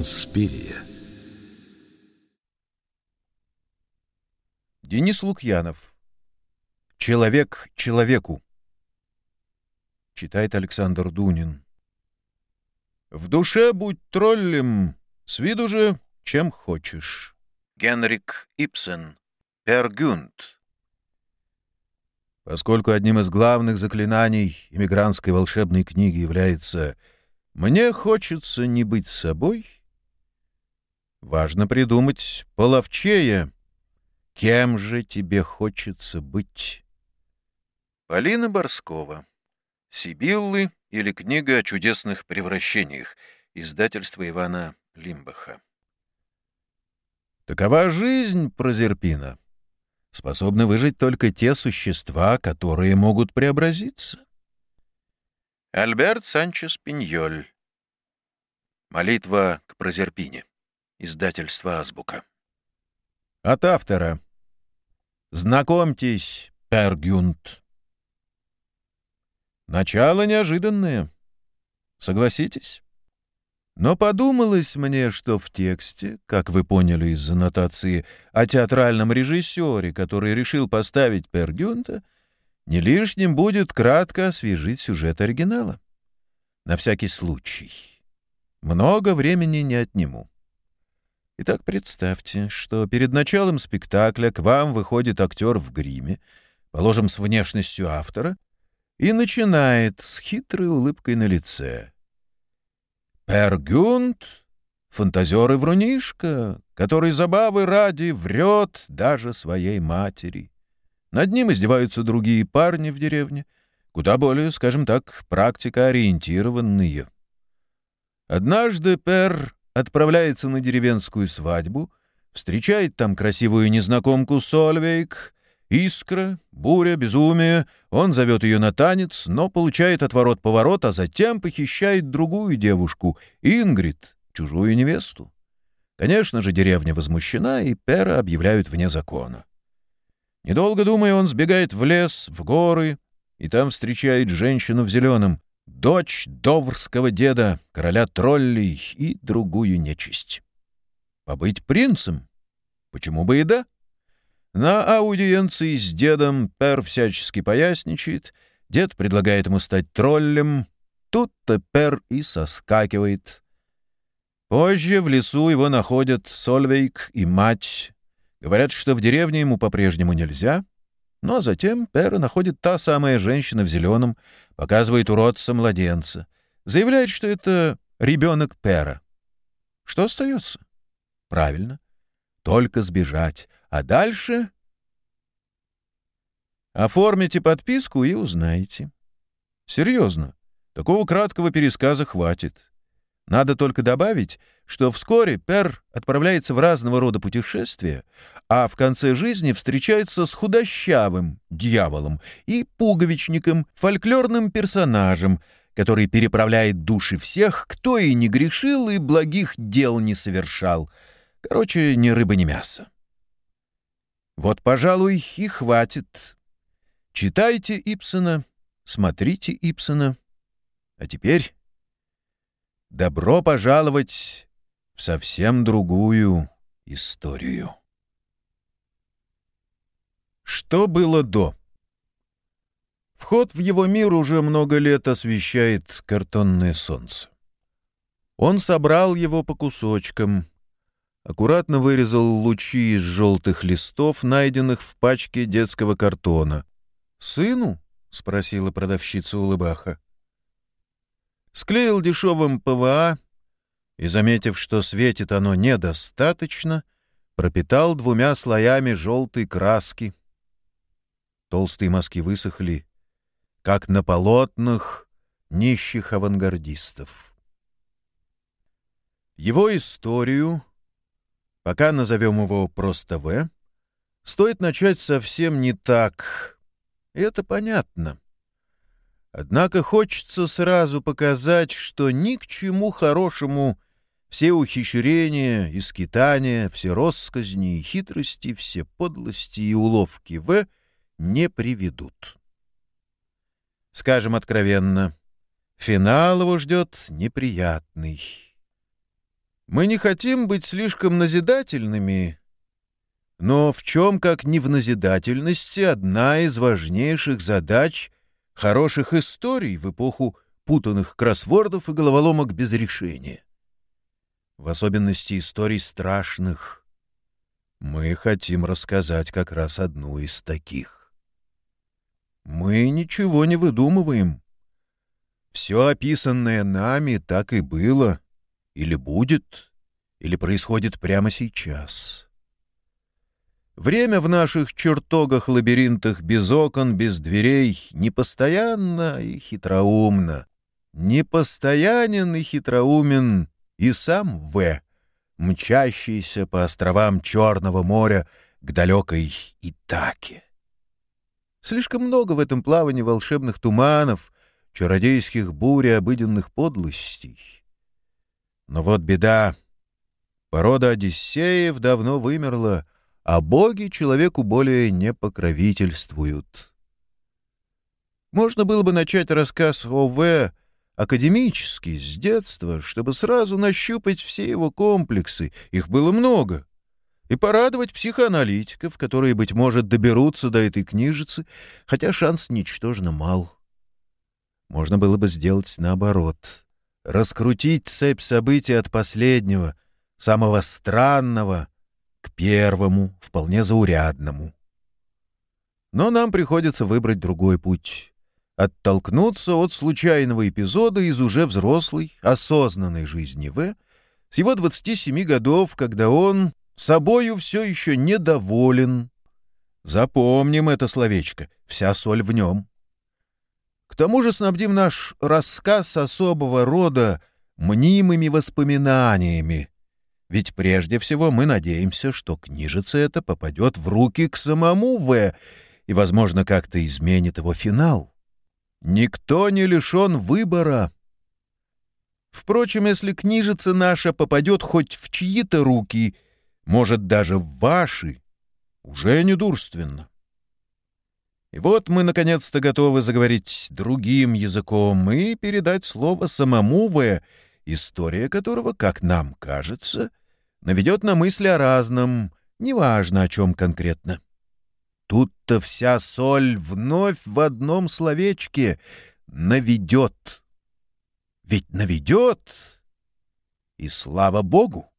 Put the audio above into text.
Инспирия. Денис Лукьянов. «Человек человеку». Читает Александр Дунин. В душе будь троллем, с виду же чем хочешь. Генрик Ибсен. Пер Гюнт. Поскольку одним из главных заклинаний иммигрантской волшебной книги является «мне хочется не быть собой», важно придумать половчее «кем же тебе хочется быть». Полина Борскова. «Сибиллы» или «Книга о чудесных превращениях», издательство Ивана Лимбаха. Такова жизнь, Прозерпина. Способны выжить только те существа, которые могут преобразиться. Альберт Санчес Пиньоль. Молитва к Прозерпине. Издательство «Азбука». От автора. Знакомьтесь, Пер Гюнт. Начало неожиданное. Согласитесь? Но подумалось мне, что в тексте, как вы поняли из аннотации, о театральном режиссере, который решил поставить Пер Гюнта, не лишним будет кратко освежить сюжет оригинала. На всякий случай. Много времени не отниму. Итак, представьте, что перед началом спектакля к вам выходит актер в гриме, положим, с внешностью автора, и начинает с хитрой улыбкой на лице. Пер Гюнт — фантазер и врунишка, который забавы ради врет даже своей матери. Над ним издеваются другие парни в деревне, куда более, скажем так, практикоориентированные. Однажды Пер отправляется на деревенскую свадьбу, встречает там красивую незнакомку Сольвейк, искра, буря, безумие. Он зовет ее на танец, но получает отворот-поворот, а затем похищает другую девушку, Ингрид, чужую невесту. Конечно же, деревня возмущена, и Пера объявляют вне закона. Недолго думая, он сбегает в лес, в горы, и там встречает женщину в зеленом, дочь доврского деда, короля троллей и другую нечисть. Побыть принцем? Почему бы и да? На аудиенции с дедом Пер всячески поясничает, дед предлагает ему стать троллем, тут-то Пер и соскакивает. Позже в лесу его находят Сольвейк и мать. Говорят, что в деревне ему по-прежнему нельзя, но затем Пера находит та самая женщина в зеленом, показывает уродца-младенца, заявляет, что это ребенок Пера. Что остается? Правильно, только сбежать. А дальше оформите подписку и узнаете. Серьезно, такого краткого пересказа хватит. Надо только добавить, что вскоре Пер отправляется в разного рода путешествия, а в конце жизни встречается с худощавым дьяволом и пуговичником, фольклорным персонажем, который переправляет души всех, кто и не грешил, и благих дел не совершал. Короче, ни рыба, ни мясо. Вот, пожалуй, и хватит. Читайте Ибсена, смотрите Ибсена. А теперь добро пожаловать в совсем другую историю. Что было до? Вход в его мир уже много лет освещает картонное солнце. Он собрал его по кусочкам, аккуратно вырезал лучи из желтых листов, найденных в пачке детского картона. «Сыну?» — спросила продавщица-улыбаха. Склеил дешевым ПВА и, заметив, что светит оно недостаточно, пропитал 2 слоями желтой краски. Толстые мазки высохли, как на полотнах нищих авангардистов. Его историю, пока назовем его просто В, стоит начать совсем не так. И это понятно. Однако хочется сразу показать, что ни к чему хорошему все ухищрения и скитания, все россказни и хитрости, все подлости и уловки В не приведут. Скажем откровенно, финал его ждет неприятный. Мы не хотим быть слишком назидательными, но в чем, как не в назидательности, одна из важнейших задач хороших историй в эпоху путанных кроссвордов и головоломок без решения. В особенности историй страшных. Мы хотим рассказать как раз одну из таких. Мы ничего не выдумываем. Все описанное нами так и было, или будет, или происходит прямо сейчас. Время в наших чертогах-лабиринтах без окон, без дверей непостоянно и хитроумно. Непостоянен и хитроумен и сам В, мчащийся по островам Черного моря к далекой Итаке. Слишком много в этом плавании волшебных туманов, чародейских бурь и обыденных подлостей. Но вот беда. Порода Одиссеев давно вымерла, а боги человеку более не покровительствуют. Можно было бы начать рассказ о В. академически, с детства, чтобы сразу нащупать все его комплексы, их было много, и порадовать психоаналитиков, которые, быть может, доберутся до этой книжицы, хотя шанс ничтожно мал. Можно было бы сделать наоборот. Раскрутить цепь событий от последнего, самого странного, к первому, вполне заурядному. Но нам приходится выбрать другой путь. Оттолкнуться от случайного эпизода из уже взрослой, осознанной жизни В. с его 27 годов, когда он собою все еще недоволен. Запомним это словечко, вся соль в нем. К тому же снабдим наш рассказ особого рода мнимыми воспоминаниями, ведь прежде всего мы надеемся, что книжица эта попадет в руки к самому В. и, возможно, как-то изменит его финал. Никто не лишен выбора. Впрочем, если книжица наша попадет хоть в чьи-то руки, может, даже в ваши, уже недурственно. И вот мы, наконец-то, готовы заговорить другим языком и передать слово самому В., история которого, как нам кажется, наведет на мысли о разном, неважно о чем конкретно. Тут-то вся соль вновь в одном словечке — наведет. Ведь наведет, и слава Богу!